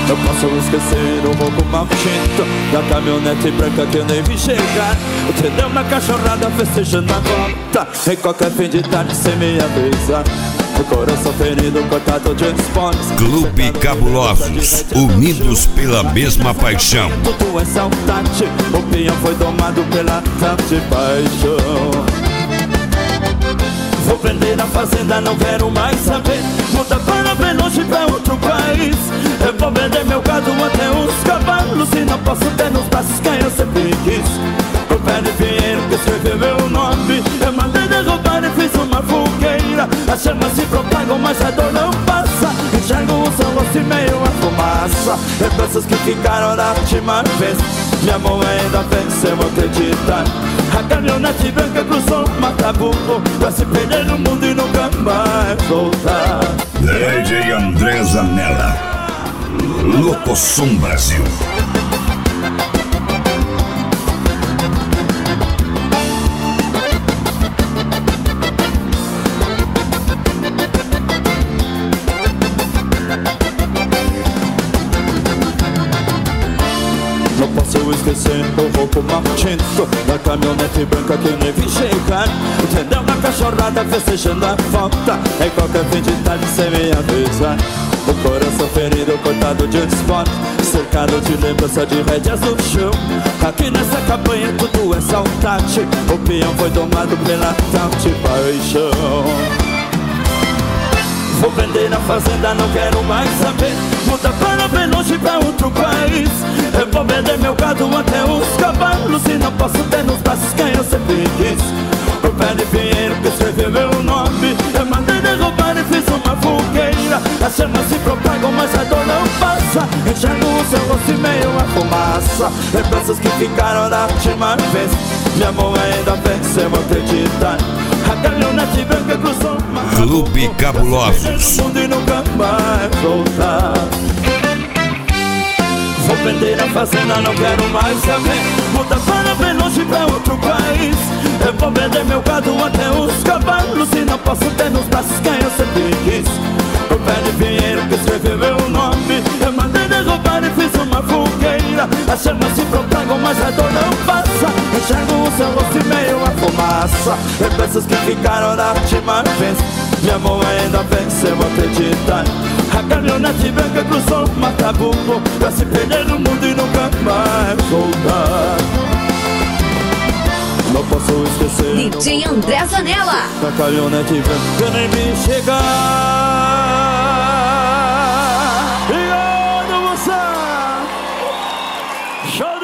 Eu posso esquecer o roubo mal tinto da caminhonete branca que eu nem vi chegar. O tendeu na cachorrada festejando a volta em qualquer fim de tarde sem me avisar. O coração ferido, cortado de esportes. Clube Cabulosos, unidos pela mesma paixão. Tudo é saudade, o peão foi domado pela tal de paixão. Vou vender a fazenda, não quero mais saber. Muda para bem longe, pra outro país. Eu vou vender meu gado até os cavalos. E não posso ter nos braços quem eu sempre quis. O pé de pinheiro que escreveu meu nome. Eu mandei derrubar e fiz uma fogueira. As chamas se propagam, mas a dor não passa. Enxergo o seu rosto e meio a fumaça. Lembranças que ficaram da última vez. Minha mão ainda venceu acreditar. A caminhonete branca cruzou o Matabuco pra se perder no mundo e nunca mais voltar. DJ André Zanella, Locosom Brasil. Não posso esquecer o roubo mal tinto da caminhonete branca que eu nem vi chegar. O tendeu na cachorrada festejando a volta em qualquer fim de tarde sem me avisar. O coração ferido, cortado de esporte, cercado de lembrança de rédeas no chão. Aqui nessa campanha tudo é saudade. O peão foi domado pela tal de paixão. Vou vender a fazenda, não quero mais saber. Muda para bem longe, pra outro país. Eu vou vender meu gado até os cavalos. E não posso ter nos braços quem eu sempre quis. O pé de pinheiro que escreveu meu nome. Eu mandei derrubar e fiz uma fogueira. As chamas se propagam, mas a dor não passa. Enxergo o seu rosto e meio a fumaça. Lembranças que ficaram da última vez. Minha mão ainda venceu acreditar. A caminhonete branca cruzou uma Clube Cabulosos. mundo e nunca mais voltar. Vou vender a fazenda, não quero mais saber. Muda para bem longe, pra outro país. Eu vou vender meu gado até os cavalos. E não posso ter nos braços quem eu sempre quis. O pé de pinheiro que escreveu meu nome. Eu mandei derrubar e fiz uma fogueira. As chamas se propagam, mas a dor não passa. Enxergo o seu rosto e meio a fumaça. Lembranças que ficaram da última vez. Minha mão ainda venceu acreditar. A caminhonete branca cruzou o Matabuco pra se perder no mundo e nunca mais voltar. Não posso esquecer DJ André Zanella, da caminhonete branca que eu nem vi chegar. E olha você, show